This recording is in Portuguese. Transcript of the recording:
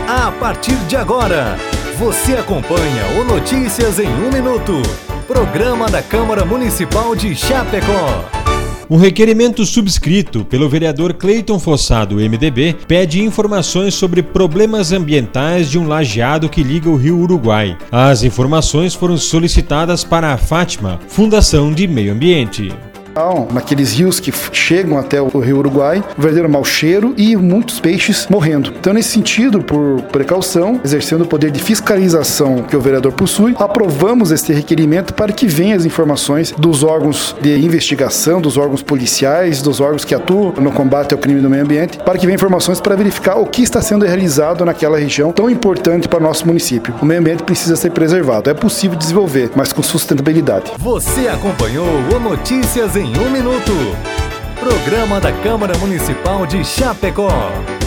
A partir de agora, você acompanha o Notícias em 1 Minuto, programa da Câmara Municipal de Chapecó. Um requerimento subscrito pelo vereador Cleiton Fossá, do MDB, pede informações sobre problemas ambientais de um lajeado que liga o Rio Uruguai. As informações foram solicitadas para a Fátima, Fundação de Meio Ambiente. Naqueles rios que chegam até o Rio Uruguai, um verdadeiro mau cheiro e muitos peixes morrendo. Então, nesse sentido, por precaução, exercendo o poder de fiscalização que o vereador possui, aprovamos este requerimento para que venham as informações dos órgãos de investigação, dos órgãos policiais, dos órgãos que atuam no combate ao crime do meio ambiente, para que venham informações para verificar o que está sendo realizado naquela região tão importante para o nosso município. O meio ambiente precisa ser preservado. É possível desenvolver, mas com sustentabilidade. Você acompanhou o Notícias em 1 Minuto, programa da Câmara Municipal de Chapecó.